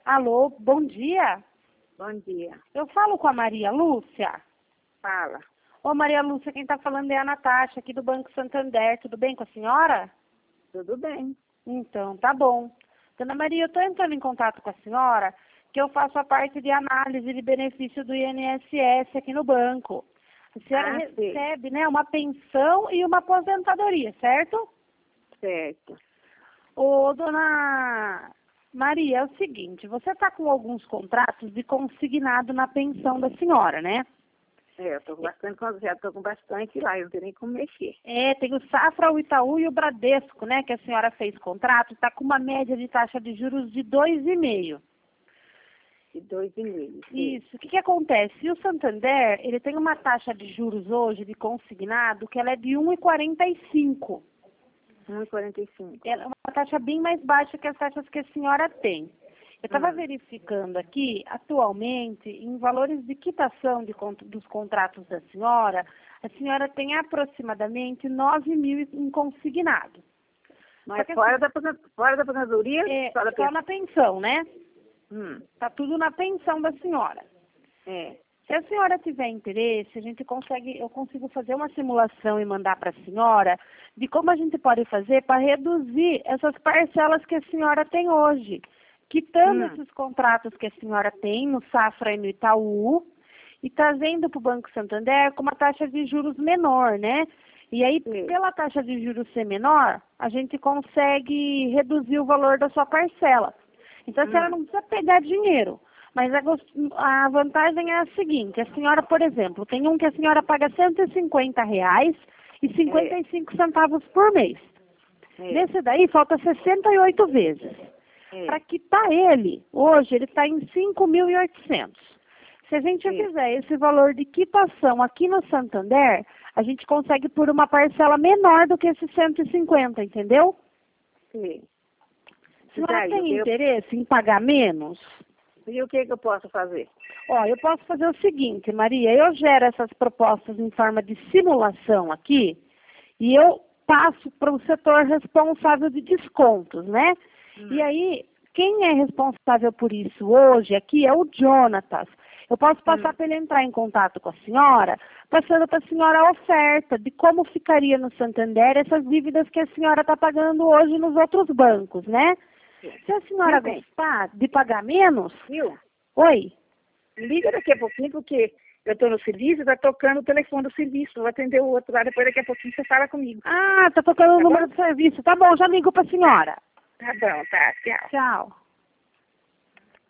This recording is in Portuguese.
Alô, bom dia. Bom dia. Eu falo com a Maria Lúcia. Fala. Ô, Maria Lúcia, quem está falando é a Natasha, aqui do Banco Santander. Tudo bem com a senhora? Tudo bem. Então, tá bom. Dona Maria, eu estou entrando em contato com a senhora, que eu faço a parte de análise de benefício do INSS aqui no banco. A senhora recebe, né, uma pensão e uma aposentadoria, certo? Certo. Ô, dona Maria, é o seguinte, você está com alguns contratos de consignado na pensão da senhora, né? Eu estou com bastante lá, eu não tenho nem como mexer. Tem o Safra, o Itaú e o Bradesco, né, que a senhora fez contrato, está com uma média de taxa de juros de 2,5%. De 2,5%. Isso. O que acontece? E o Santander, ele tem uma taxa de juros hoje de consignado que ela é de 1,45%. 1,45%. Ela é uma taxa bem mais baixa que as taxas que a senhora tem. Eu estava verificando aqui, atualmente, em valores de quitação dos contratos da senhora, a senhora tem aproximadamente 9 mil em consignado. Mas fora da aposentadoria? Só na pensão, né? Está Tá. tudo na pensão da senhora. Se a senhora tiver interesse, eu consigo fazer uma simulação e mandar para a senhora de como a gente pode fazer para reduzir essas parcelas que a senhora tem hoje, quitando esses contratos que a senhora tem no Safra e no Itaú e trazendo para o Banco Santander com uma taxa de juros menor, né? E aí, pela taxa de juros ser menor, a gente consegue reduzir o valor da sua parcela. Então, a senhora não precisa pegar dinheiro. Mas a vantagem é a seguinte, a senhora, por exemplo, tem um que a senhora paga R$ 150,55 por mês. Nesse daí, falta 68 vezes. Para quitar ele, hoje, ele está em 5.800. Se a gente fizer esse valor de quitação aqui no Santander, a gente consegue por uma parcela menor do que esses 150, entendeu? Sim. A senhora tem interesse em pagar menos? E o que eu posso fazer? Eu posso fazer o seguinte, Maria, eu gero essas propostas em forma de simulação aqui e eu passo para o setor responsável de descontos, né? E aí, quem é responsável por isso hoje aqui é o Jonatas. Eu posso passar para ele entrar em contato com a senhora, passando para a senhora a oferta de como ficaria no Santander essas dívidas que a senhora está pagando hoje nos outros bancos, né? Se a senhora gostar de pagar menos... Viu? Oi? Liga daqui a pouquinho, porque eu estou no serviço, está tocando o telefone do serviço. Vou atender o outro lá, depois daqui a pouquinho você fala comigo. Ah, está tocando o número do serviço. Tá bom, já ligo para a senhora. Tá bom, tá. Tchau. Tchau.